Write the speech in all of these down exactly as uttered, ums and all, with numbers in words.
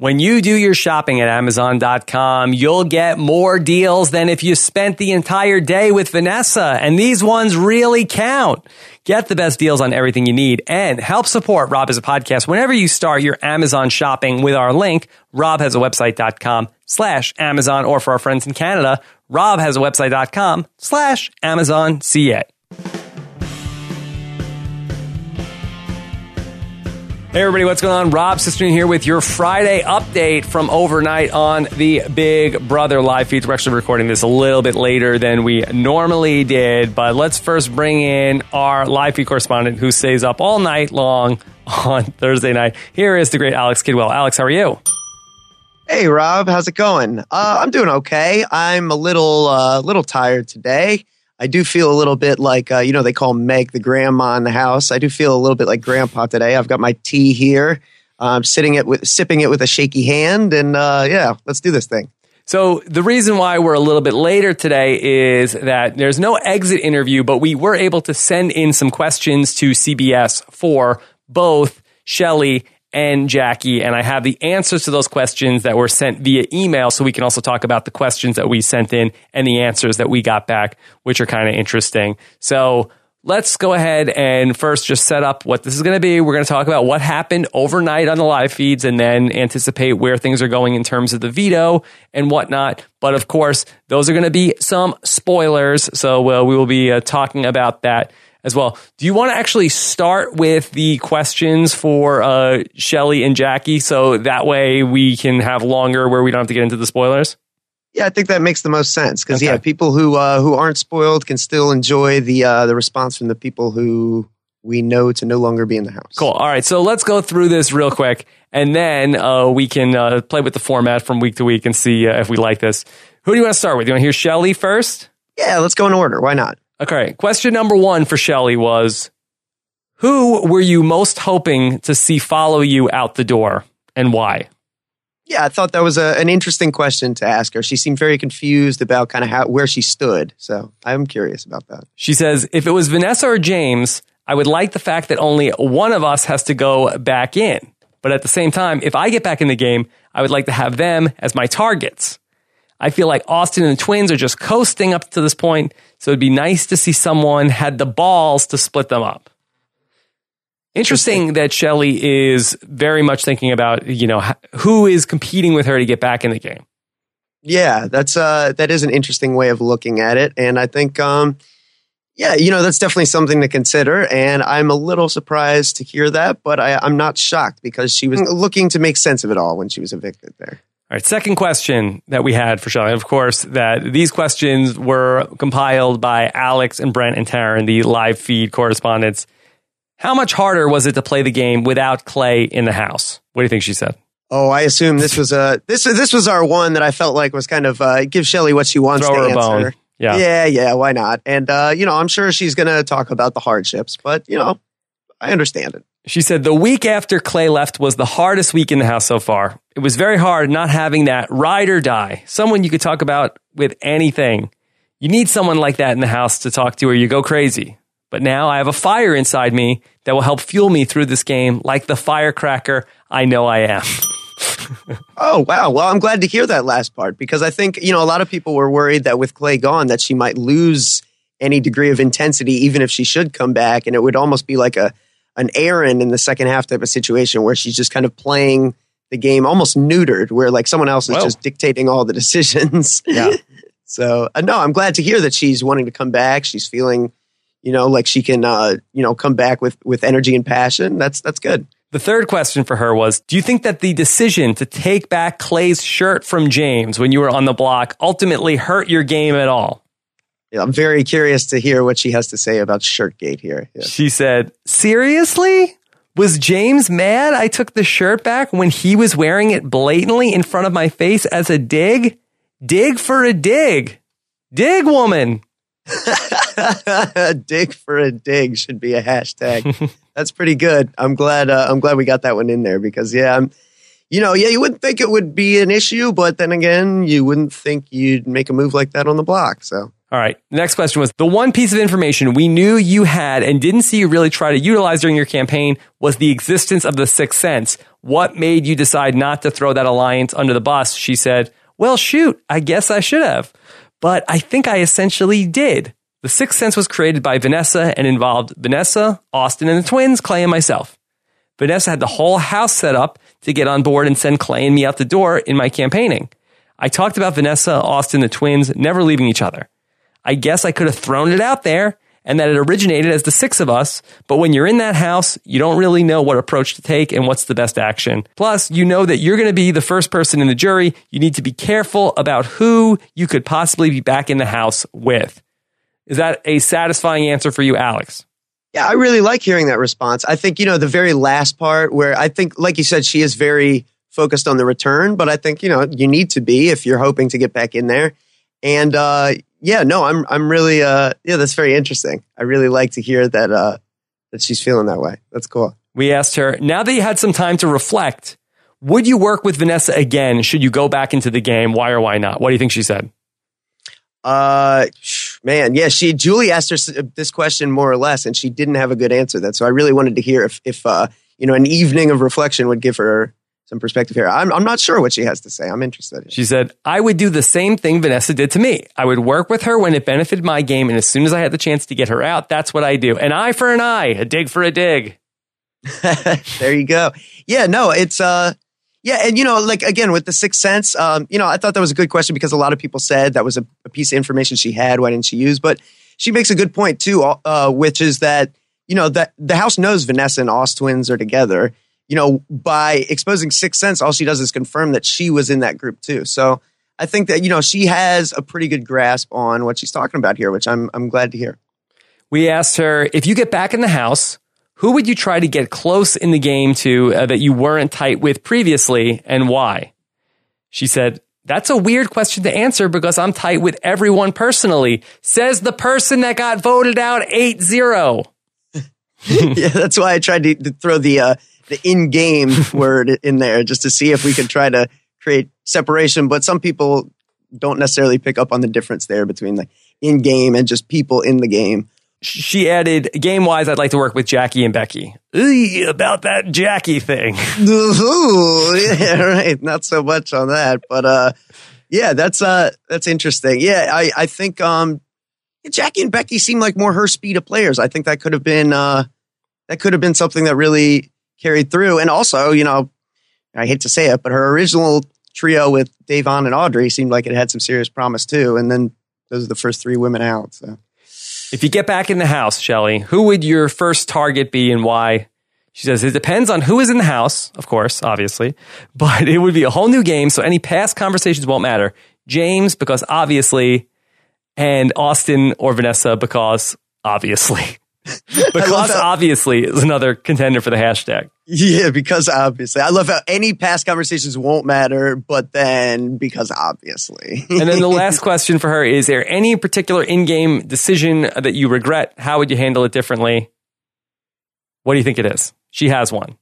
When you do your shopping at Amazon dot com, you'll get more deals than if you spent the entire day with Vanessa, and these ones really count. Get the best deals on everything you need and help support Rob as a podcast whenever you start your Amazon shopping with our link, rob has a website dot com slash Amazon, or for our friends in Canada, rob has a website dot com slash Amazon C A. Hey everybody, what's going on? Rob Cistern here with your Friday update from overnight on the Big Brother live feeds. We're actually recording this a little bit later than we normally did, but let's first bring in our live feed correspondent who stays up all night long on Thursday night. Here is the great Alex Kidwell. Alex, how are you? Hey Rob, how's it going? Uh, I'm doing okay. I'm a little, uh, little tired today. I do feel a little bit like, uh, you know, they call Meg the grandma in the house. I do feel a little bit like grandpa today. I've got my tea here. I'm sitting it with, sipping it with a shaky hand. And uh, yeah, let's do this thing. So the reason why we're a little bit later today is that there's no exit interview, but we were able to send in some questions to C B S for both Shelley and Jackie, and I have the answers to those questions that were sent via email, so we can also talk about the questions that we sent in and the answers that we got back, which are kind of interesting. So let's go ahead and first just set up what this is going to be. We're going to talk about what happened overnight on the live feeds and then anticipate where things are going in terms of the veto and whatnot. But of course, those are going to be some spoilers, so uh, we will be uh, talking about that as well. Do you want to actually start with the questions for uh, Shelley and Jackie, so that way we can have longer where we don't have to get into the spoilers? Yeah, I think that makes the most sense because, okay. yeah, people who uh, who aren't spoiled can still enjoy the uh, the response from the people who we know to no longer be in the house. Cool. All right, so let's go through this real quick, and then uh, we can uh, play with the format from week to week and see uh, if we like this. Who do you want to start with? You want to hear Shelley first? Yeah, let's go in order. Why not? Okay, question number one for Shelley was, who were you most hoping to see follow you out the door, and why? Yeah, I thought that was a, an interesting question to ask her. She seemed very confused about kind of how where she stood, so I'm curious about that. She says, if it was Vanessa or James, I would like the fact that only one of us has to go back in. But at the same time, if I get back in the game, I would like to have them as my targets. I feel like Austin and the twins are just coasting up to this point, so it'd be nice to see someone had the balls to split them up. Interesting that Shelley is very much thinking about, you know, who is competing with her to get back in the game. Yeah, that's uh, that is an interesting way of looking at it, and I think, um, yeah, you know, that's definitely something to consider. And I'm a little surprised to hear that, but I, I'm not shocked because she was looking to make sense of it all when she was evicted there. All right, second question that we had for Shelley, of course, that these questions were compiled by Alex and Brent and Taryn, the live feed correspondents. How much harder was it to play the game without Clay in the house? What do you think she said? Oh, I assume this was a this this was our one that I felt like was kind of uh, give Shelley what she wants Throw to her answer. a bone. Yeah, yeah, yeah. Why not? And uh, you know, I'm sure she's going to talk about the hardships, but you know, I understand it. She said the week after Clay left was the hardest week in the house so far. It was very hard not having that ride or die, someone you could talk about with anything. You need someone like that in the house to talk to or you go crazy. But now I have a fire inside me that will help fuel me through this game like the firecracker I know I am. Oh, wow. Well, I'm glad to hear that last part because I think, you know, a lot of people were worried that with Clay gone that she might lose any degree of intensity even if she should come back. And it would almost be like a an Aaron in the second half type of situation where she's just kind of playing the game almost neutered, where like someone else is Whoa. just dictating all the decisions. Yeah. So, uh, no, I'm glad to hear that she's wanting to come back. She's feeling, you know, like she can, uh, you know, come back with, with energy and passion. That's, that's good. The third question for her was, do you think that the decision to take back Clay's shirt from James when you were on the block ultimately hurt your game at all? Yeah, I'm very curious to hear what she has to say about Shirtgate here. Yeah. She said, seriously? Was James mad I took the shirt back when he was wearing it blatantly in front of my face as a dig? Dig for a dig. Dig, woman. Dig for a dig should be a hashtag. That's pretty good. I'm glad. Uh, I'm glad we got that one in there because, yeah, I'm, you know, yeah, you wouldn't think it would be an issue, but then again, you wouldn't think you'd make a move like that on the block. So. All right. Next question was, the one piece of information we knew you had and didn't see you really try to utilize during your campaign was the existence of the Sixth Sense. what made you decide not to throw that alliance under the bus? She said, well, shoot, I guess I should have. But I think I essentially did. The Sixth Sense was created by Vanessa and involved Vanessa, Austin and the twins, Clay and myself. Vanessa had the whole house set up to get on board and send Clay and me out the door in my campaigning. I talked about Vanessa, Austin, the twins, never leaving each other. I guess I could have thrown it out there and that it originated as the six of us, but when you're in that house, you don't really know what approach to take and what's the best action. Plus, you know that you're going to be the first person in the jury. You need to be careful about who you could possibly be back in the house with. Is that a satisfying answer for you, Alex? Yeah, I really like hearing that response. I think, you know, the very last part where I think, like you said, she is very focused on the return, but I think, you know, you need to be if you're hoping to get back in there. And, uh, yeah, no, I'm, I'm really, uh, yeah, that's very interesting. I really like to hear that, uh, that she's feeling that way. That's cool. We asked her, now that you had some time to reflect, would you work with Vanessa again? Should you go back into the game? Why or why not? What do you think she said? Uh, man, yeah, she, Julie asked her this question more or less, and she didn't have a good answer then. So I really wanted to hear if, if, uh, you know, an evening of reflection would give her some perspective here. I'm, I'm not sure what she has to say. I'm interested. She said, I would do the same thing Vanessa did to me. I would work with her when it benefited my game. And as soon as I had the chance to get her out, that's what I do. An eye for an eye, a dig for a dig. There you go. Yeah, no, it's, uh, yeah. And, you know, like, again, with the Sixth Sense, um, you know, I thought that was a good question because a lot of people said that was a, a piece of information she had. Why didn't she use? But she makes a good point too, uh, which is that, you know, that the house knows Vanessa and Oz twins are together. You know, by exposing Sixth Sense, all she does is confirm that she was in that group too. So I think that, you know, she has a pretty good grasp on what she's talking about here, which I'm I'm glad to hear. We asked her, if you get back in the house, who would you try to get close in the game to uh, that you weren't tight with previously, and why? She said, that's a weird question to answer because I'm tight with everyone personally, says the person that got voted out eight zero. Yeah, that's why I tried to, to throw the uh, the in-game word in there just to see if we could try to create separation. But some people don't necessarily pick up on the difference there between the in-game and just people in the game. She added, game-wise, I'd like to work with Jackie and Becky. Eey, about that Jackie thing. Ooh, yeah, right. Not so much on that. But uh, yeah, that's uh, that's interesting. Yeah, I, I think um, Jackie and Becky seem like more her speed of players. I think that could have been uh, that could have been something that really carried through. And also, you know, I hate to say it, but her original trio with Davon and Audrey seemed like it had some serious promise too. And then those are the first three women out. So if you get back in the house, Shelley, who would your first target be and why? She says, it depends on who is in the house, of course, obviously, but it would be a whole new game. So any past conversations won't matter. James, because obviously, and Austin or Vanessa, because obviously. Because obviously is another contender for the hashtag. Yeah, because obviously. I love how any past conversations won't matter, but then because obviously. And then the last question for her, is there any particular in-game decision that you regret? How would you handle it differently? What do you think it is? She has one.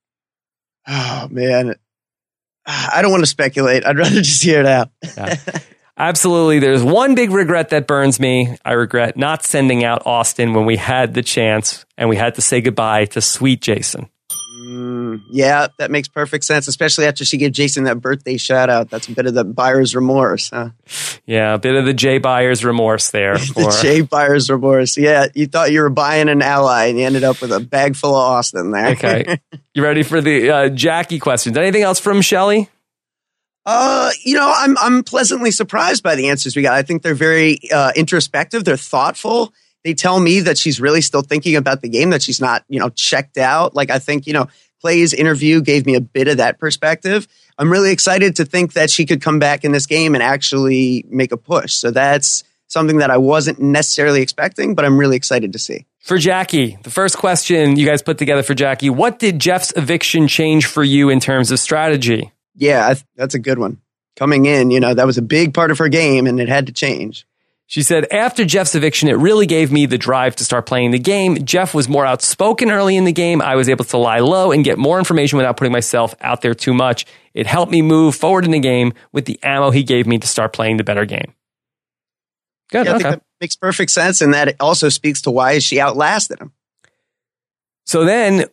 Oh, man. I don't want to speculate. I'd rather just hear it out. Yeah. Absolutely. There's one big regret that burns me. I regret not sending out Austin when we had the chance and we had to say goodbye to sweet Jason. Mm, yeah, that makes perfect sense, especially after she gave Jason that birthday shout out. That's a bit of the buyer's remorse, huh? Yeah, a bit of the Jay buyer's remorse there. For... the Jay buyer's remorse. Yeah, you thought you were buying an ally and you ended up with a bag full of Austin there. Okay. You ready for the uh, Jackie questions? Anything else from Shelley? Uh, you know, I'm I'm pleasantly surprised by the answers we got. I think they're very uh, introspective. They're thoughtful. They tell me that she's really still thinking about the game, that she's not, you know, checked out. Like, I think, you know, Clay's interview gave me a bit of that perspective. I'm really excited to think that she could come back in this game and actually make a push. So that's something that I wasn't necessarily expecting, but I'm really excited to see. For Jackie, the first question you guys put together for Jackie, what did Jeff's eviction change for you in terms of strategy? Yeah, I th- that's a good one. Coming in, you know, that was a big part of her game and it had to change. She said, after Jeff's eviction, it really gave me the drive to start playing the game. Jeff was more outspoken early in the game. I was able to lie low and get more information without putting myself out there too much. It helped me move forward in the game with the ammo he gave me to start playing the better game. Good. Yeah, I okay. think that makes perfect sense. And that it also speaks to why she outlasted him. So then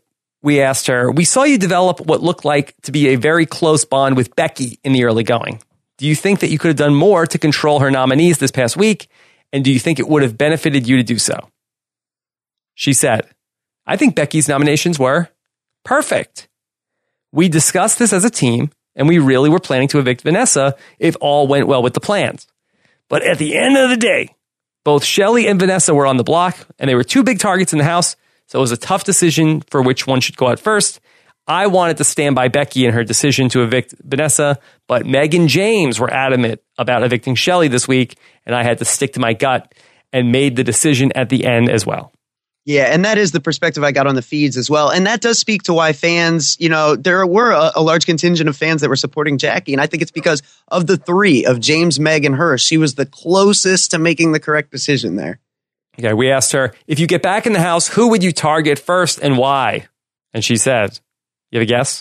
We asked her, we saw you develop what looked like to be a very close bond with Becky in the early going. Do you think that you could have done more to control her nominees this past week? And do you think it would have benefited you to do so? She said, I think Becky's nominations were perfect. We discussed this as a team, and we really were planning to evict Vanessa if all went well with the plans. But at the end of the day, both Shelley and Vanessa were on the block, and they were two big targets in the house, so it was a tough decision for which one should go out first. I wanted to stand by Becky in her decision to evict Vanessa, but Meg and James were adamant about evicting Shelley this week, and I had to stick to my gut and made the decision at the end as well. Yeah, and that is the perspective I got on the feeds as well. And that does speak to why fans, you know, there were a, a large contingent of fans that were supporting Jackie. And I think it's because of the three, of James, Meg, and her. She was the closest to making the correct decision there. Okay, we asked her, if you get back in the house, who would you target first and why? And she said, you have a guess?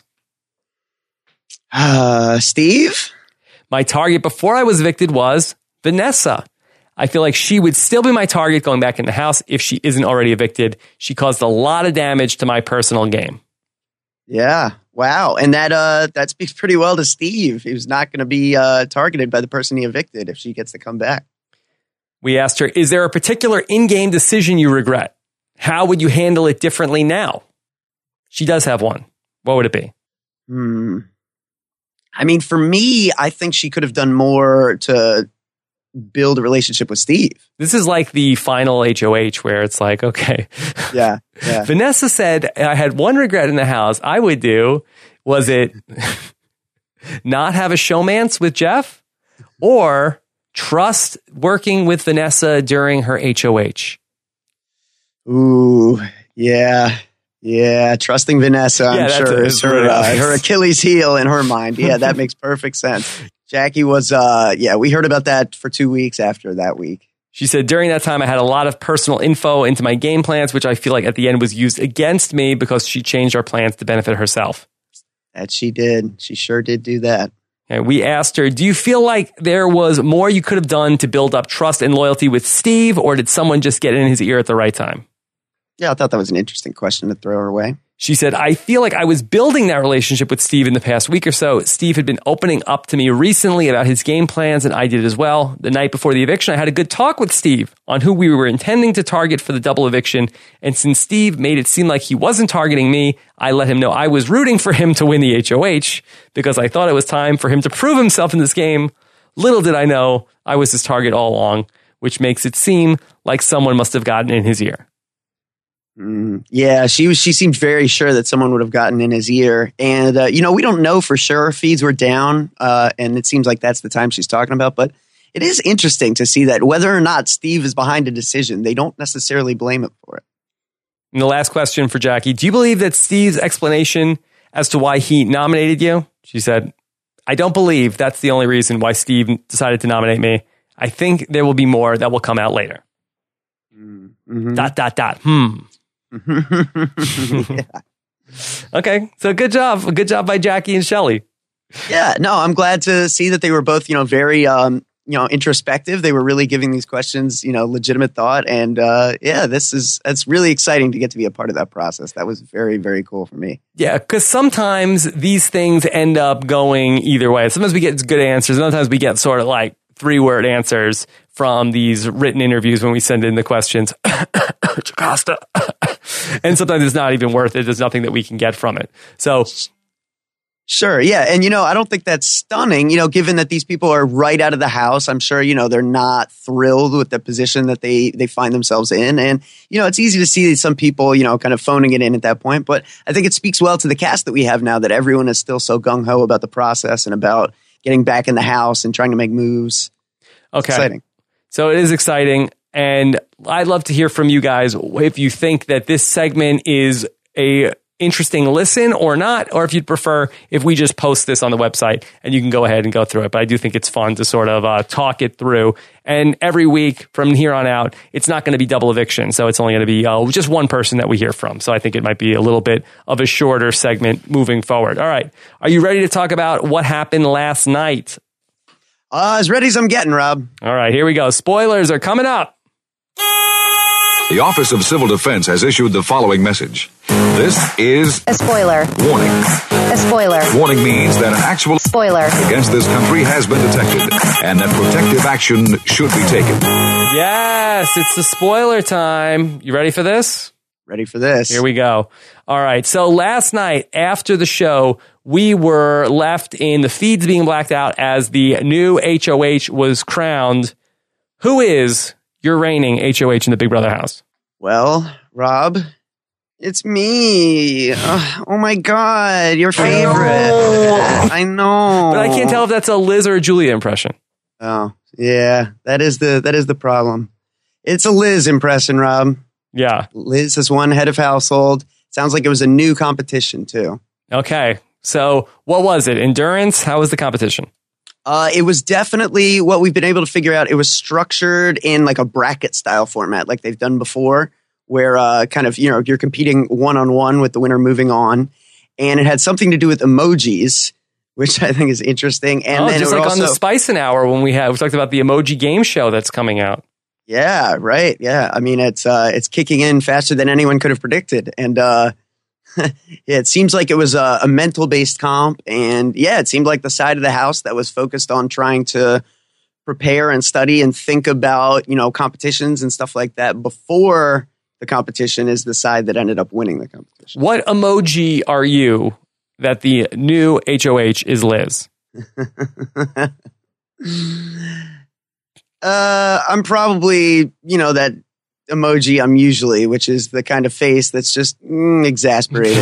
Uh, Steve? My target before I was evicted was Vanessa. I feel like she would still be my target going back in the house if she isn't already evicted. She caused a lot of damage to my personal game. Yeah. Wow. And that uh, that speaks pretty well to Steve. He was not going to be uh, targeted by the person he evicted if she gets to come back. We asked her, is there a particular in-game decision you regret? How would you handle it differently now? She does have one. What would it be? Hmm. I mean, for me, I think she could have done more to build a relationship with Steve. This is like the final H O H where it's like, okay. Yeah, yeah. Vanessa said, I had one regret in the house I would do. Was it not have a showmance with Jeff or trust working with Vanessa during her H O H? Ooh, yeah. Yeah, trusting Vanessa, I'm yeah, sure, is her, uh, her Achilles heel in her mind. Yeah, that makes perfect sense. Jackie was, uh, yeah, we heard about that for two weeks after that week. She said, during that time, I had a lot of personal info into my game plans, which I feel like at the end was used against me because she changed our plans to benefit herself. That she did. She sure did do that. And we asked her, do you feel like there was more you could have done to build up trust and loyalty with Steve, or did someone just get in his ear at the right time? Yeah, I thought that was an interesting question to throw her way. She said, I feel like I was building that relationship with Steve in the past week or so. Steve had been opening up to me recently about his game plans, and I did as well. The night before the eviction, I had a good talk with Steve on who we were intending to target for the double eviction. And since Steve made it seem like he wasn't targeting me, I let him know I was rooting for him to win the H O H because I thought it was time for him to prove himself in this game. Little did I know I was his target all along, which makes it seem like someone must have gotten in his ear. Mm, yeah, she was. She seemed very sure that someone would have gotten in his ear, and uh, you know, we don't know for sure. Feeds were down, uh, and it seems like that's the time she's talking about. But it is interesting to see that whether or not Steve is behind a decision, they don't necessarily blame him for it. And the last question for Jackie: do you believe that Steve's explanation as to why he nominated you? She said, "I don't believe that's the only reason why Steve decided to nominate me. I think there will be more that will come out later." Mm-hmm. Dot dot dot. Hmm. Yeah. Okay, so good job. Good job by Jackie and Shelley. Yeah, no, I'm glad to see that they were both, you know, very, um, you know, introspective. They were really giving these questions, you know, legitimate thought. And uh, yeah, this is, it's really exciting to get to be a part of that process. That was very, very cool for me. Yeah, because sometimes these things end up going either way. Sometimes we get good answers. And sometimes we get sort of like three word answers from these written interviews when we send in the questions. Jocasta. And sometimes it's not even worth it. There's nothing that we can get from it. So, sure. Yeah. And, you know, I don't think that's stunning, you know, given that these people are right out of the house. I'm sure, you know, they're not thrilled with the position that they, they find themselves in. And, you know, it's easy to see some people, you know, kind of phoning it in at that point. But I think it speaks well to the cast that we have now that everyone is still so gung ho about the process and about getting back in the house and trying to make moves. Okay. It's exciting. So it is exciting. And I'd love to hear from you guys if you think that this segment is a interesting listen or not, or if you'd prefer if we just post this on the website and you can go ahead and go through it. But I do think it's fun to sort of uh, talk it through. And every week from here on out, it's not going to be double eviction. So it's only going to be uh, just one person that we hear from. So I think it might be a little bit of a shorter segment moving forward. All right. Are you ready to talk about what happened last night? Uh, as ready as I'm getting, Rob. All right, here we go. Spoilers are coming up. The Office of Civil Defense has issued the following message. This is a spoiler. Warning. A spoiler. Warning means that an actual spoiler against this country has been detected and that protective action should be taken. Yes, it's the spoiler time. You ready for this? Ready for this. Here we go. All right. So last night after the show, we were left in the feeds being blacked out as the new H O H was crowned. Who is your reigning H O H in the Big Brother house? Well, Rob, it's me. Uh, oh my God, your favorite. I know. I know. But I can't tell if that's a Liz or a Julia impression. Oh, yeah. That is the that is the problem. It's a Liz impression, Rob. Yeah. Liz has won head of household. Sounds like it was a new competition, too. Okay. So what was it? Endurance? How was the competition? Uh, it was definitely what we've been able to figure out. It was structured in like a bracket style format like they've done before, where uh, kind of, you know, you're competing one-on-one with the winner moving on. And it had something to do with emojis, which I think is interesting. And oh, then just it like also, on the Spicing Hour when we had, we talked about the emoji game show that's coming out. Yeah, right. Yeah. I mean, it's uh, it's kicking in faster than anyone could have predicted. And uh, yeah, it seems like it was a, a mental-based comp. And yeah, it seemed like the side of the house that was focused on trying to prepare and study and think about, you know, competitions and stuff like that before the competition is the side that ended up winning the competition. What emoji are you that the new H O H is Liz? Uh, I'm probably, you know, that emoji I'm usually, which is the kind of face that's just mm, exasperated.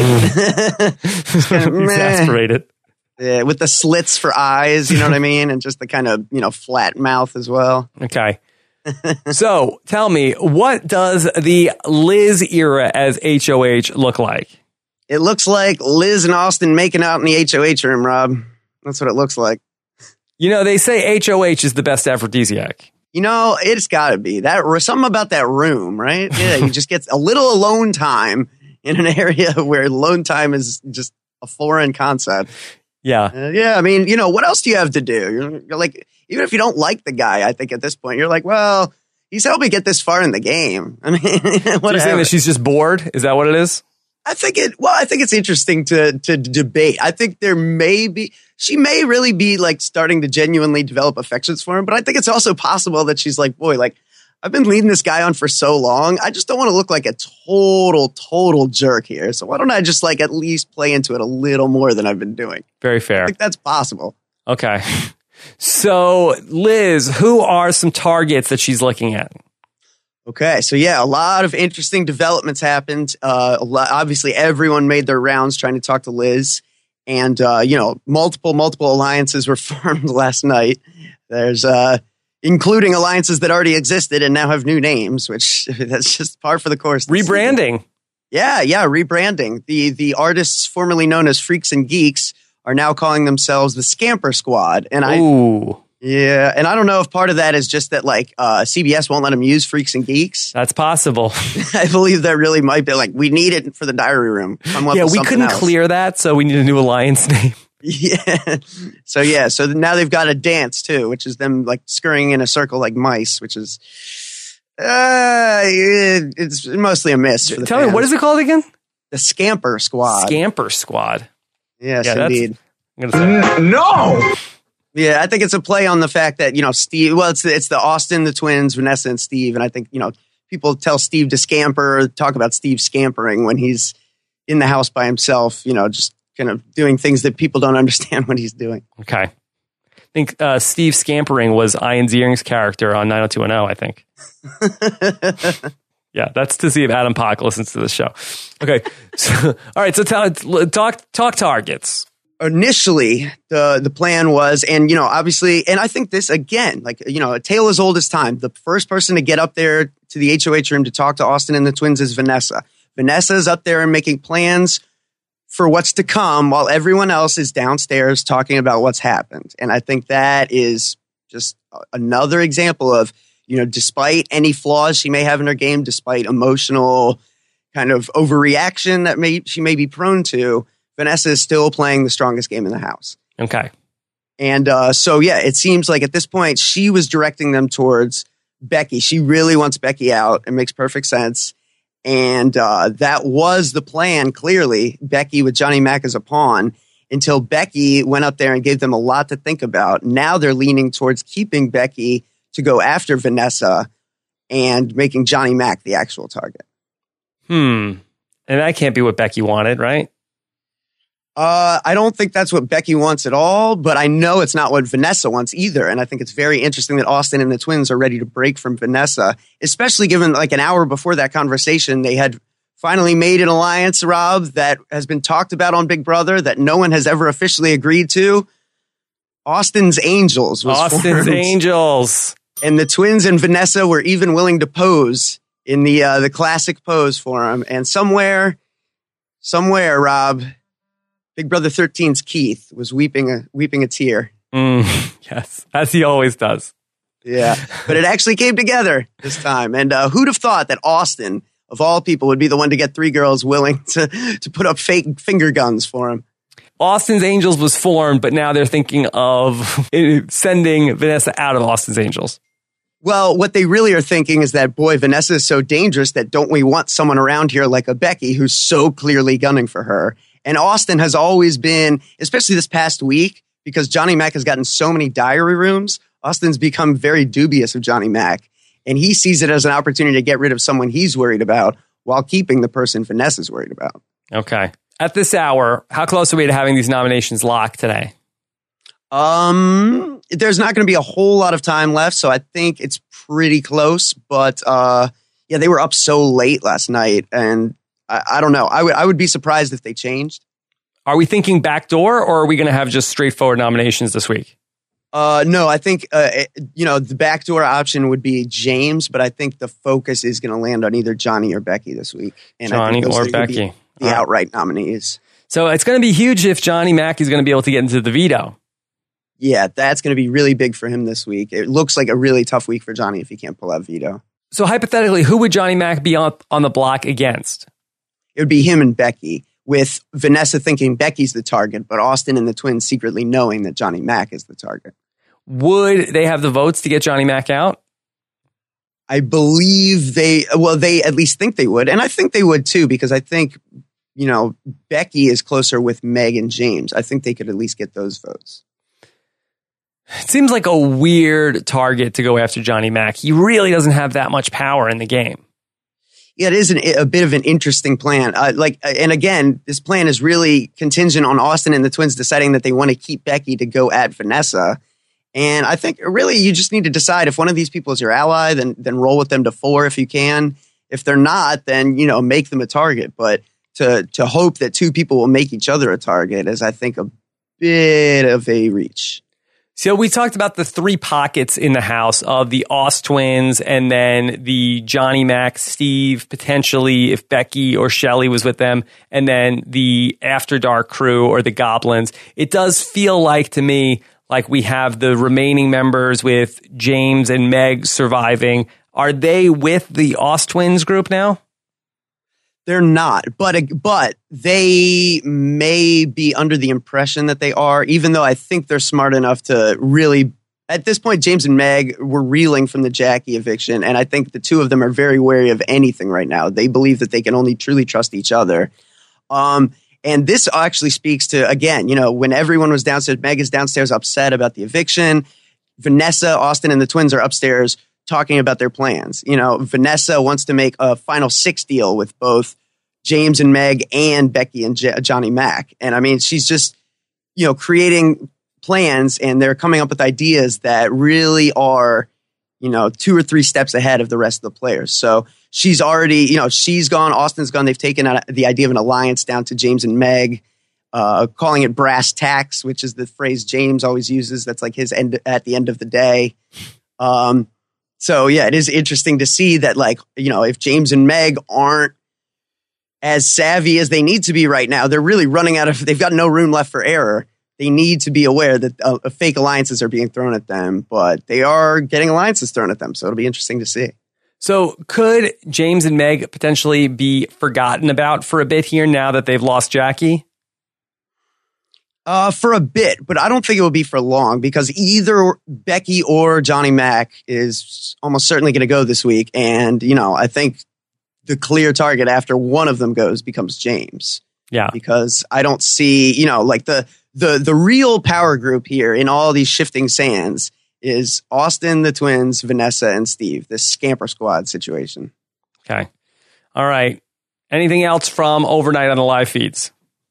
kind of, exasperated. Yeah, with the slits for eyes, you know what I mean? And just the kind of, you know, flat mouth as well. Okay. So tell me, what does the Liz era as H O H look like? It looks like Liz and Austin making out in the H O H room, Rob. That's what it looks like. You know, they say H O H is the best aphrodisiac. You know, it's got to be. That something about that room, right? Yeah, you just get a little alone time in an area where alone time is just a foreign concept. Yeah. Uh, yeah, I mean, you know, what else do you have to do? You're, you're like, even if you don't like the guy, I think at this point, you're like, well, he's helped me get this far in the game. I mean, whatever. So you're saying that she's just bored? Is that what it is? I think it, well, I think it's interesting to, to debate. I think there may be, she may really be like starting to genuinely develop affections for him, but I think it's also possible that she's like, boy, like I've been leading this guy on for so long. I just don't want to look like a total, total jerk here. So why don't I just like at least play into it a little more than I've been doing? Very fair. I think that's possible. Okay. So Liz, who are some targets that she's looking at? Okay, so yeah, a lot of interesting developments happened. Uh, a lot, obviously, everyone made their rounds trying to talk to Liz, and uh, you know, multiple, multiple alliances were formed last night. There's, uh, including alliances that already existed and now have new names, which that's just par for the course. Rebranding. Season. Yeah, yeah, rebranding. The the artists formerly known as Freaks and Geeks are now calling themselves the Scamper Squad, and I. Ooh. Yeah, and I don't know if part of that is just that, like, uh, C B S won't let them use Freaks and Geeks. That's possible. I believe that really might be, like, we need it for the diary room. Yeah, we couldn't else. clear that, so we need a new alliance name. Yeah. So, yeah, so now they've got a dance, too, which is them, like, scurrying in a circle like mice, which is, uh, it, it's mostly a miss for the Tell fans. me, what is it called again? The Scamper Squad. Scamper Squad. Yes, yeah, indeed. I'm gonna say. No! Yeah, I think it's a play on the fact that, you know, Steve, well, it's, it's the Austin, the twins, Vanessa and Steve. And I think, you know, people tell Steve to scamper, talk about Steve scampering when he's in the house by himself, you know, just kind of doing things that people don't understand what he's doing. Okay. I think uh, Steve scampering was Ian Ziering's character on nine oh two one oh, I think. Yeah, that's to see if Adam Pock listens to this show. Okay. So, all right, so tell, talk, talk targets. Initially, the the plan was, and, you know, obviously, and I think this, again, like, you know, a tale as old as time. The first person to get up there to the H O H room to talk to Austin and the twins is Vanessa. Vanessa is up there and making plans for what's to come while everyone else is downstairs talking about what's happened. And I think that is just another example of, you know, despite any flaws she may have in her game, despite emotional kind of overreaction that may she may be prone to, Vanessa is still playing the strongest game in the house. Okay. And uh, so, yeah, it seems like at this point, she was directing them towards Becky. She really wants Becky out. It makes perfect sense. And uh, that was the plan, clearly, Becky with Johnny Mac as a pawn, until Becky went up there and gave them a lot to think about. Now they're leaning towards keeping Becky to go after Vanessa and making Johnny Mac the actual target. Hmm. And that can't be what Becky wanted, right? Uh, I don't think that's what Becky wants at all, but I know it's not what Vanessa wants either. And I think it's very interesting that Austin and the twins are ready to break from Vanessa, especially given like an hour before that conversation, they had finally made an alliance, Rob, that has been talked about on Big Brother that no one has ever officially agreed to. Austin's Angels was Austin's formed. Angels. And the twins and Vanessa were even willing to pose in the uh, the classic pose for him. And somewhere, somewhere, Rob, Big Brother thirteen's Keith was weeping a weeping a tear. Mm, yes, as he always does. Yeah, but it actually came together this time. And uh, who'd have thought that Austin, of all people, would be the one to get three girls willing to, to put up fake finger guns for him? Austin's Angels was formed, but now they're thinking of sending Vanessa out of Austin's Angels. Well, what they really are thinking is that, boy, Vanessa is so dangerous that don't we want someone around here like a Becky who's so clearly gunning for her? And Austin has always been, especially this past week, because Johnny Mac has gotten so many diary rooms, Austin's become very dubious of Johnny Mac. And he sees it as an opportunity to get rid of someone he's worried about while keeping the person Vanessa's worried about. Okay. At this hour, how close are we to having these nominations locked today? Um, there's not going to be a whole lot of time left, so I think it's pretty close. But uh, yeah, they were up so late last night, and I, I don't know. I would I would be surprised if they changed. Are we thinking backdoor, or are we going to have just straightforward nominations this week? Uh, no, I think, uh, you know, the backdoor option would be James, but I think the focus is going to land on either Johnny or Becky this week. And Johnny I think those or Becky. Be the right. outright nominees. So it's going to be huge if Johnny Mac is going to be able to get into the veto. Yeah, that's going to be really big for him this week. It looks like a really tough week for Johnny if he can't pull out veto. So hypothetically, who would Johnny Mac be on, on the block against? It would be him and Becky, with Vanessa thinking Becky's the target, but Austin and the twins secretly knowing that Johnny Mac is the target. Would they have the votes to get Johnny Mac out? I believe they, well, they at least think they would. And I think they would too, because I think, you know, Becky is closer with Meg and James. I think they could at least get those votes. It seems like a weird target to go after Johnny Mac. He really doesn't have that much power in the game. Yeah, it is an, a bit of an interesting plan. Uh, like, and again, this plan is really contingent on Austin and the twins deciding that they want to keep Becky to go at Vanessa. And I think really you just need to decide if one of these people is your ally, then then roll with them to four if you can. If they're not, then, you know, make them a target. But to to hope that two people will make each other a target is, I think, a bit of a reach. So we talked about the three pockets in the house of the Oz twins and then the Johnny Mac, Steve, potentially if Becky or Shelly was with them, and then the After Dark crew or the Goblins. It does feel like to me like we have the remaining members with James and Meg surviving. Are they with the Oz twins group now? They're not, but but they may be under the impression that they are, even though I think they're smart enough to really, at this point, James and Meg were reeling from the Jackie eviction, and I think the two of them are very wary of anything right now. They believe that they can only truly trust each other. Um, and this actually speaks to, again, you know, when everyone was downstairs, Meg is downstairs upset about the eviction. Vanessa, Austin, and the twins are upstairs talking about their plans. You know, Vanessa wants to make a final six deal with both James and Meg and Becky and J- Johnny Mac. And I mean, she's just, you know, creating plans, and they're coming up with ideas that really are, you know, two or three steps ahead of the rest of the players. So she's already, you know, she's gone, Austin's gone. They've taken the idea of an alliance down to James and Meg, uh, calling it brass tacks, which is the phrase James always uses. That's like his end at the end of the day. Um, So, yeah, it is interesting to see that, like, you know, if James and Meg aren't as savvy as they need to be right now, they're really running out of, they've got no room left for error. They need to be aware that uh, fake alliances are being thrown at them, but they are getting alliances thrown at them. So it'll be interesting to see. So could James and Meg potentially be forgotten about for a bit here now that they've lost Jackie? Uh, for a bit, but I don't think it will be for long because either Becky or Johnny Mac is almost certainly going to go this week. And, you know, I think the clear target after one of them goes becomes James. Yeah. Because I don't see, you know, like the, the, the real power group here in all these shifting sands is Austin, the twins, Vanessa, and Steve, this scamper squad situation. Okay. All right. Anything else from overnight on the live feeds?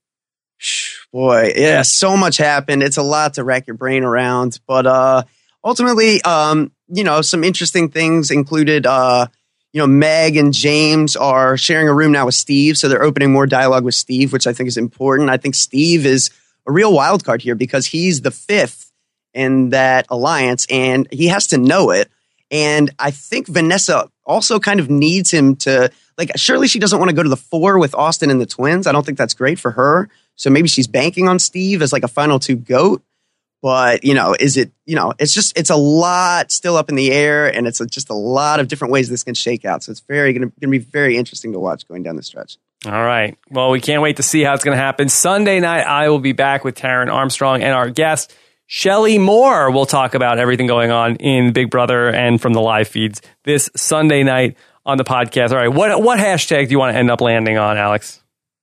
Boy, yeah, so much happened. It's a lot to rack your brain around. But uh, ultimately, um, you know, some interesting things included, uh, you know, Meg and James are sharing a room now with Steve. So they're opening more dialogue with Steve, which I think is important. I think Steve is a real wild card here because he's the fifth in that alliance and he has to know it. And I think Vanessa also kind of needs him to, like, surely she doesn't want to go to the four with Austin and the twins. I don't think that's great for her. So maybe she's banking on Steve as like a final two GOAT. But, you know, is it, you know, it's just, it's a lot still up in the air and it's a, just a lot of different ways this can shake out. So it's very going to be very interesting to watch going down the stretch. All right. Well, we can't wait to see how it's going to happen. Sunday night, I will be back with Taryn Armstrong and our guest, Shelly Moore. We'll talk about everything going on in Big Brother and from the live feeds this Sunday night on the podcast. All right. What, what hashtag do you want to end up landing on, Alex?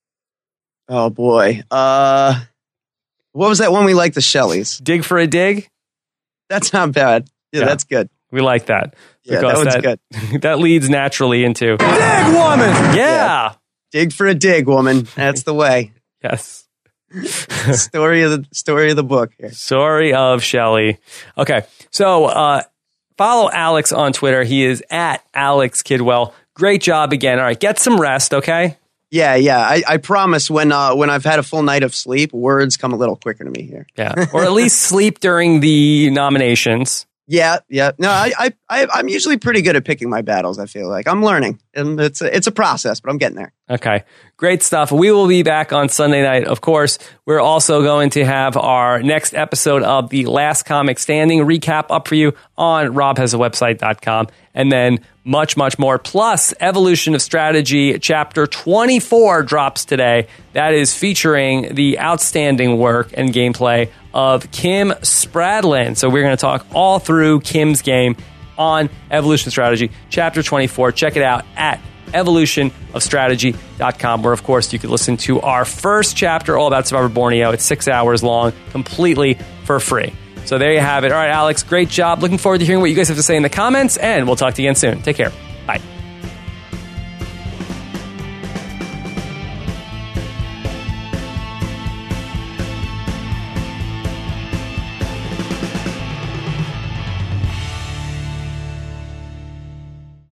Oh, boy. Uh, what was that one we liked, the Shellys? Dig for a dig? That's not bad. Yeah, yeah. That's good. We like that. Yeah, that one's that, good. That leads naturally into... Dig, woman! Yeah. yeah. Dig for a dig, woman. That's the way. Yes. story of the story of the book here. Story of Shelly. Okay. So uh, follow Alex on Twitter. He is at Alex Kidwell. Great job again. All right. Get some rest, okay? Yeah, yeah. I, I promise when uh, when I've had a full night of sleep, words come a little quicker to me here. Yeah, or at least sleep during the nominations. Yeah, yeah. No, I, I, I, I'm usually pretty good at picking my battles. I feel like I'm learning, and it's a, it's a process, but I'm getting there. Okay, great stuff. We will be back on Sunday night. Of course, we're also going to have our next episode of the Last Comic Standing recap up for you on rob has a website dot com, and then much, much more. Plus, Evolution of Strategy Chapter twenty-four drops today. That is featuring the outstanding work and gameplay of Kim Spradlin. So we're going to talk all through Kim's game on Evolution of Strategy Chapter twenty-four. Check it out at evolution of strategy dot com, where, of course, you could listen to our first chapter all about Survivor Borneo. It's six hours long, completely for free. So there you have it. All right, Alex, great job. Looking forward to hearing what you guys have to say in the comments, and we'll talk to you again soon. Take care.